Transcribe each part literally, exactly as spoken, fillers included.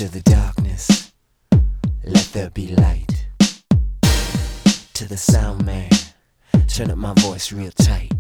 To the darkness, let there be light. To the sound man, turn up my voice real tight.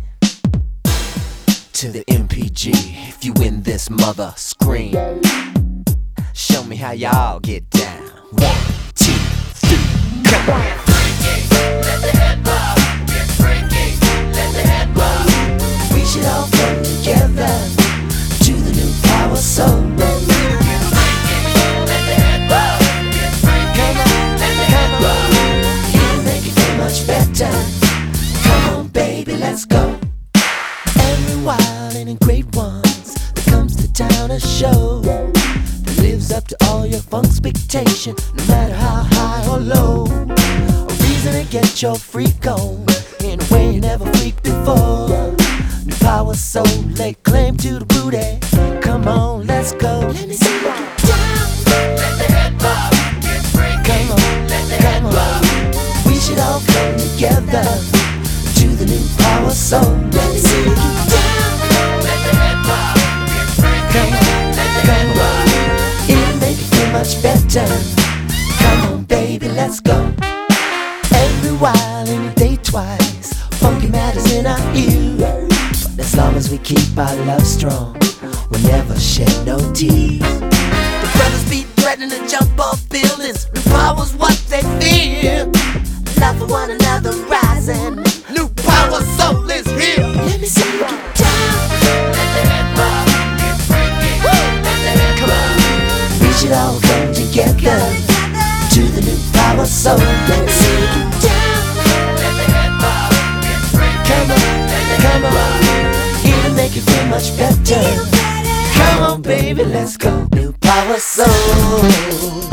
To the M P G, if you win this mother, scream. Show me how y'all get down. One, two, three, come on. Get freaky, let the head bob. Get freaky, let the head bob. We should all come together to the new power soul. Get freaky, let the head bob. Get freaky, let the head bob. It'll make it feel much better. Come on, baby, let's go. Every wild and great ones that comes to town a show that lives up to all your funk expectation, no matter how high or low. A reason to get your freak on in a way you never freaked before. New power soul, lay claim to the booty. Come on, let's go. Let me see you get down. Let the head bob. Get freaky, Come on, let the head come bob. on. We should all come together to the new power soul. Let me see you get down. Let the head bob. Get freaky, Come on, let the head come bob. on. It'll make it feel much better. Come on, baby, let's go. Every while and day twice, funky matters in our ear. But as long as we keep our love strong, we'll never shed no tears. The brothers be threatening to jump off buildings. New power's what they fear. Love for one another rising. New power soul is here. Let me see you get down. Let the head bob. Get freaky, let the head bob. We should all come together to the new power soul. Let me see you get down. Let the head bob. Get freaky, Come on, let the come head bob. on. It'll make it feel much better. Come on, baby, let's go. New power soul.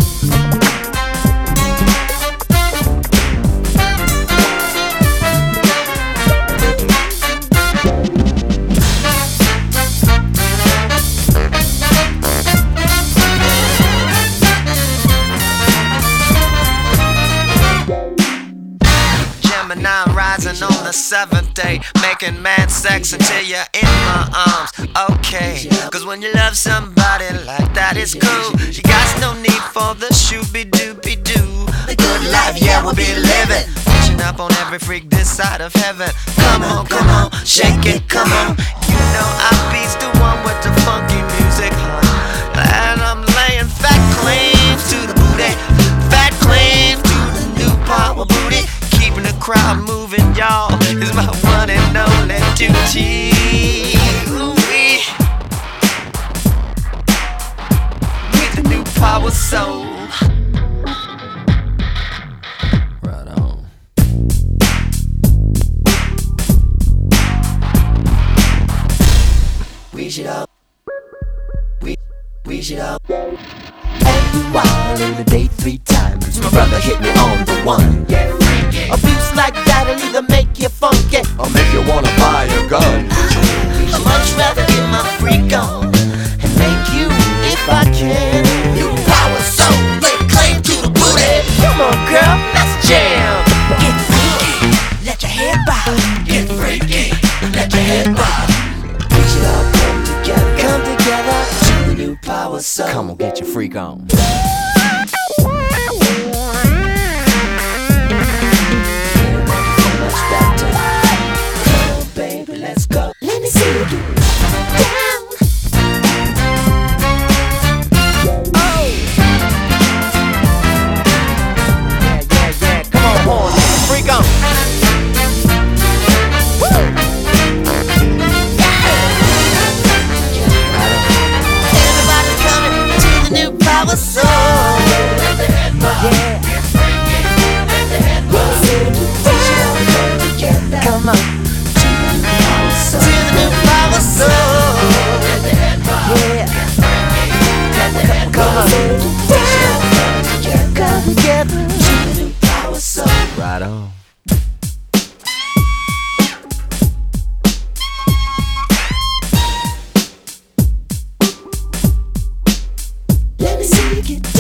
Gemini rising on the seventh day, making mad sex until you're in my arms. Okay, cause when you love somebody like that, it's cool. You got no need for the shooby-dooby-doo. The good life, yeah, we'll be living. Pushing up on every freak this side of heaven. Come on, come on, shake it, come on. You know I beats the one with the funky music, huh? And I'm laying fat claims to the booty. Fat claims to the new power booty. Keeping the crowd moving, y'all, is my one and only duty. Ooh-wee. With the new power soul. Right on. We should all, we, we should all. Every while in the day three times, my brother hit me on the one. Get freaky. Abuse like that'll either make you funky I'll make you wanna buy a gun. I'd much rather get my freak on and make you, if I can. New power soul, lay claim to the booty. Come on, girl, let's jam. Get freaky, let your head bob. Get freaky, let your head bob. We should all come together, come together to the new power soul. Come on, get your freak on. Let's go. Let me see you get down. Oh. Yeah, yeah, yeah. Come on, boy, get your freak on. Woo. Everybody's coming to the new power soul. Let the head bob. Yeah. Get freaky, let the head bob. We should all come together. Come on. To the new power soul. Let the head bob. Yeah. Get freaky, let the head Come bob. on. We should all come together. Come together to the new power soul. Right on. Let me see you get